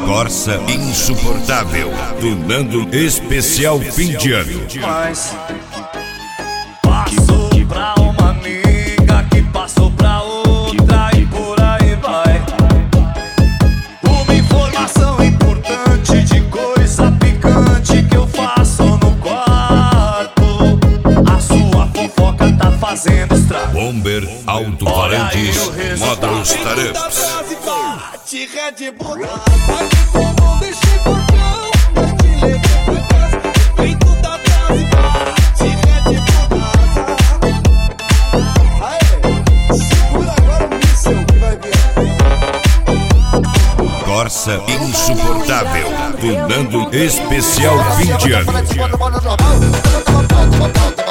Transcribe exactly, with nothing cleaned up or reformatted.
Corsa insuportável, do Nando especial fim de ano. Mas passou pra uma amiga, que passou pra outra e por aí vai. Uma informação importante de coisa picante que eu faço no quarto. A sua fofoca tá fazendo estrago. Bomber Alto-Falantes Módulos Tareps. Bate Red Bull, bate como deixei portão, mas te levei pra casa, feito da brasa. Bate Red Bull casa. Aê, segura agora o míssel que vai vir. Corsa insuportável, do Nando especial fim de ano.